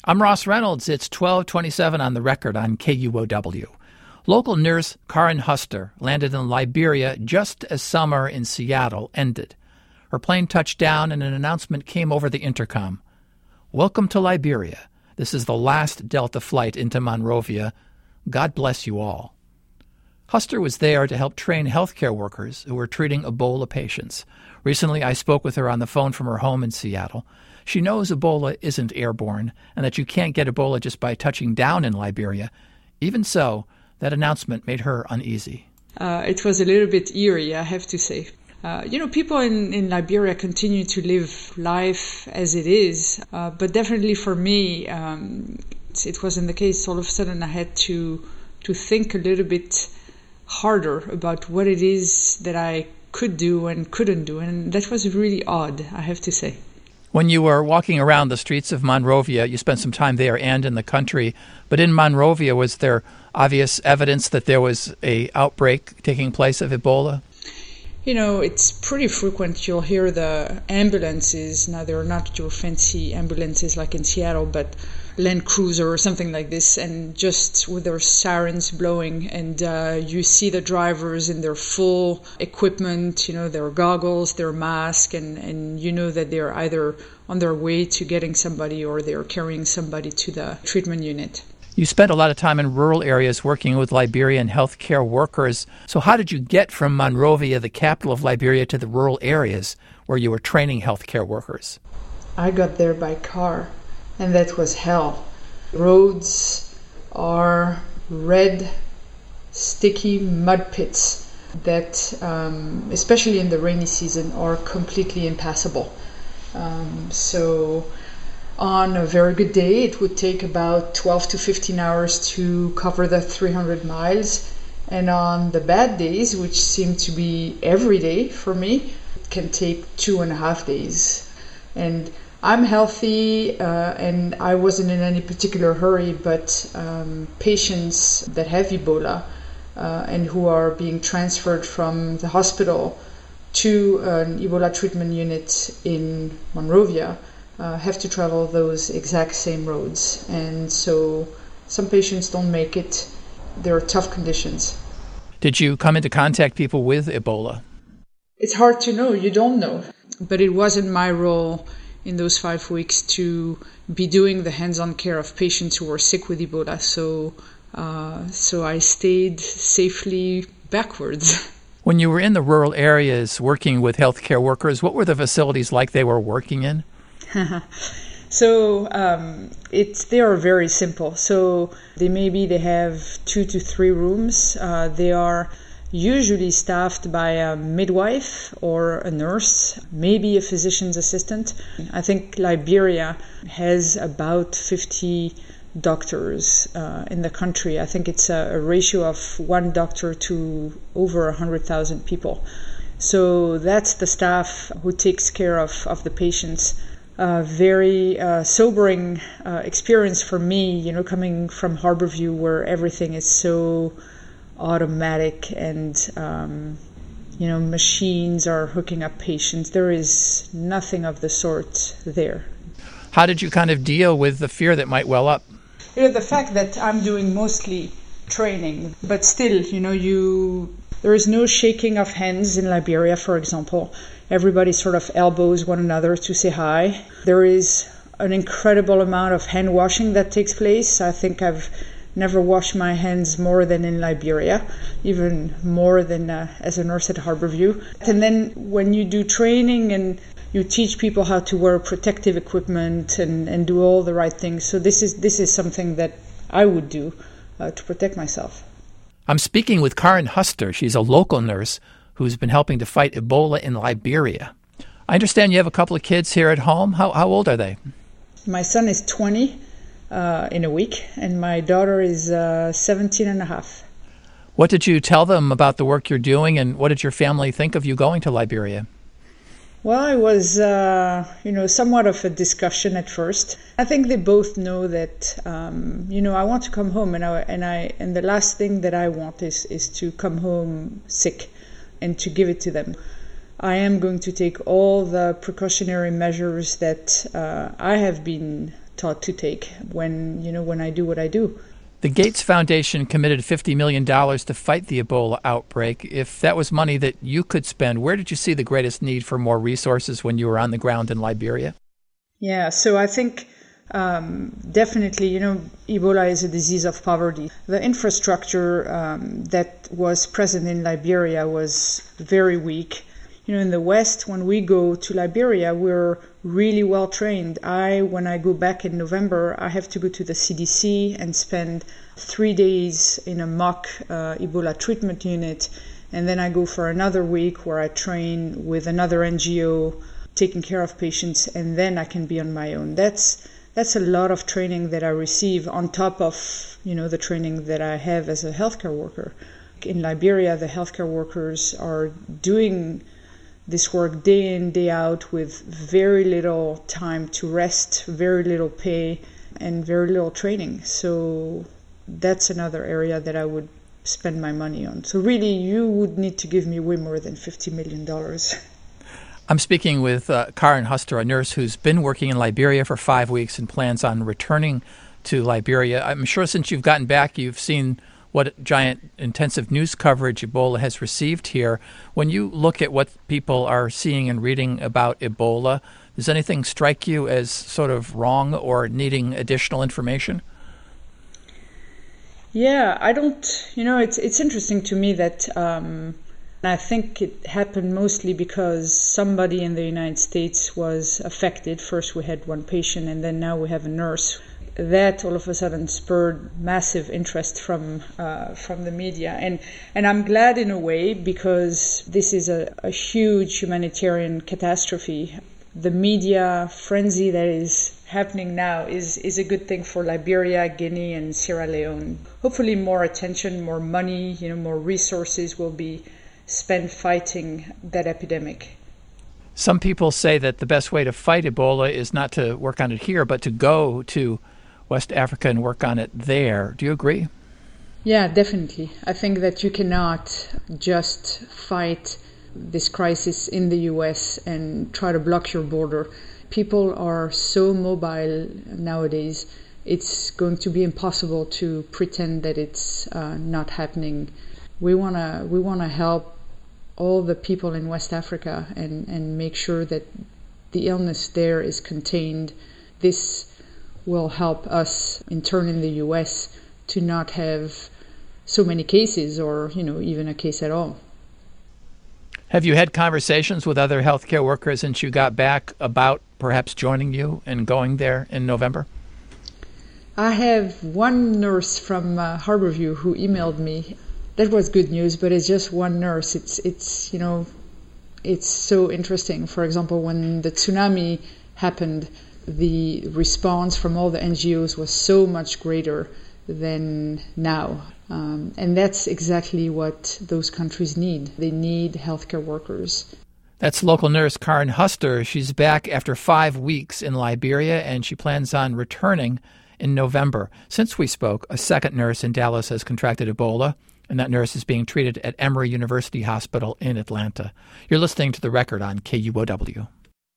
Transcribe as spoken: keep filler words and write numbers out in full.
I'm Ross Reynolds. It's twelve twenty-seven on the record on K U O W. Local nurse Karen Huster landed in Liberia just as summer in Seattle ended. Her plane touched down and an announcement came over the intercom. Welcome to Liberia. This is the last Delta flight into Monrovia. God bless you all. Huster was there to help train healthcare workers who were treating Ebola patients. Recently, I spoke with her on the phone from her home in Seattle. She knows Ebola isn't airborne and that you can't get Ebola just by touching down in Liberia. Even so, that announcement made her uneasy. Uh, it was a little bit eerie, I have to say. Uh, you know, people in, in Liberia continue to live life as it is, uh, but definitely for me, um, it wasn't the case. All of a sudden, I had to to think a little bit harder about what it is that I could do and couldn't do, and that was really odd, I have to say. When you were walking around the streets of Monrovia, you spent some time there and in the country, but in Monrovia, was there obvious evidence that there was a outbreak taking place of Ebola? You know, it's pretty frequent. You'll hear the ambulances. Now, they're not your fancy ambulances like in Seattle, but Land Cruiser or something like this, and just with their sirens blowing, and uh, you see the drivers in their full equipment, you know, their goggles, their mask, and, and you know that they're either on their way to getting somebody or they're carrying somebody to the treatment unit. You spent a lot of time in rural areas working with Liberian healthcare workers. So how did you get from Monrovia, the capital of Liberia, to the rural areas where you were training healthcare workers? I got there by car, and that was hell. Roads are red, sticky mud pits that, um, especially in the rainy season, are completely impassable. Um, so... On a very good day, it would take about twelve to fifteen hours to cover the three hundred miles. And on the bad days, which seem to be every day for me, it can take two and a half days. And I'm healthy uh, and I wasn't in any particular hurry, but um, patients that have Ebola uh, and who are being transferred from the hospital to an Ebola treatment unit in Monrovia Uh, have to travel those exact same roads. And so some patients don't make it. There are tough conditions. Did you come into contact people with Ebola? It's hard to know. You don't know. But it wasn't my role in those five weeks to be doing the hands-on care of patients who were sick with Ebola. So, uh, so I stayed safely backwards. When you were in the rural areas working with healthcare workers, what were the facilities like they were working in? So um, it's they are very simple. So they maybe they have two to three rooms. Uh, they are usually staffed by a midwife or a nurse, maybe a physician's assistant. I think Liberia has about fifty doctors uh, in the country. I think it's a, a ratio of one doctor to over one hundred thousand people. So that's the staff who takes care of, of the patients. Uh, very uh, sobering uh, experience for me, you know, coming from Harborview where everything is so automatic and, um, you know, machines are hooking up patients. There is nothing of the sort there. How did you kind of deal with the fear that might well up? You know, the fact that I'm doing mostly training, but still, you know, you there is no shaking of hands in Liberia, for example. Everybody sort of elbows one another to say hi. There is an incredible amount of hand washing that takes place. I think I've never washed my hands more than in Liberia, even more than uh, as a nurse at Harborview. And then when you do training and you teach people how to wear protective equipment and, and do all the right things. So this is this is something that I would do uh, to protect myself. I'm speaking with Karen Huster. She's a local nurse who's been helping to fight Ebola in Liberia. I understand you have a couple of kids here at home. How how old are they? My son is twenty uh, in a week, and my daughter is uh, seventeen and a half. What did you tell them about the work you're doing, and what did your family think of you going to Liberia? Well, it was, uh, you know, somewhat of a discussion at first. I think they both know that, um, you know, I want to come home, and I and I and the last thing that I want is is to come home sick, and to give it to them. I am going to take all the precautionary measures that uh, I have been taught to take when, you know, when I do what I do. The Gates Foundation committed fifty million dollars to fight the Ebola outbreak. If that was money that you could spend, where did you see the greatest need for more resources when you were on the ground in Liberia? Yeah, so I think um, definitely, you know, Ebola is a disease of poverty. The infrastructure um, that was present in Liberia was very weak. You know, in the West, when we go to Liberia, we're really well trained. I, when I go back in November, I have to go to the C D C and spend three days in a mock uh, Ebola treatment unit. And then I go for another week where I train with another N G O taking care of patients, and then I can be on my own. That's that's a lot of training that I receive on top of, you know, the training that I have as a healthcare worker. In Liberia, the healthcare workers are doing this work day in, day out with very little time to rest, very little pay, and very little training. So that's another area that I would spend my money on. So really, you would need to give me way more than fifty million dollars. I'm speaking with uh, Karen Huster, a nurse who's been working in Liberia for five weeks and plans on returning to Liberia. I'm sure since you've gotten back, you've seen what giant intensive news coverage Ebola has received here. When you look at what people are seeing and reading about Ebola, does anything strike you as sort of wrong or needing additional information? Yeah, I don't, you know, it's it's interesting to me that um, I think it happened mostly because somebody in the United States was affected. First we had one patient, and then now we have a nurse. That all of a sudden spurred massive interest from uh, from the media, and and I'm glad in a way, because this is a, a huge humanitarian catastrophe. The media frenzy that is happening now is is a good thing for Liberia, Guinea, and Sierra Leone. Hopefully, more attention, more money, you know, more resources will be spent fighting that epidemic. Some people say that the best way to fight Ebola is not to work on it here, but to go to West Africa and work on it there. Do you agree? Yeah, definitely. I think that you cannot just fight this crisis in the U S and try to block your border. People are so mobile nowadays, it's going to be impossible to pretend that it's uh, not happening. We want to we want to help all the people in West Africa and, and make sure that the illness there is contained. This will help us in turn in the U S to not have so many cases, or, you know, even a case at all. Have you had conversations with other healthcare workers since you got back about perhaps joining you and going there in November? I have one nurse from uh, Harborview who emailed me. That was good news, but it's just one nurse. It's, it's, you know, it's so interesting. For example, when the tsunami happened, the response from all the N G Os was so much greater than now. Um, and that's exactly what those countries need. They need healthcare workers. That's local nurse Karen Huster. She's back after five weeks in Liberia, and she plans on returning in November. Since we spoke, a second nurse in Dallas has contracted Ebola, and that nurse is being treated at Emory University Hospital in Atlanta. You're listening to The Record on K U O W.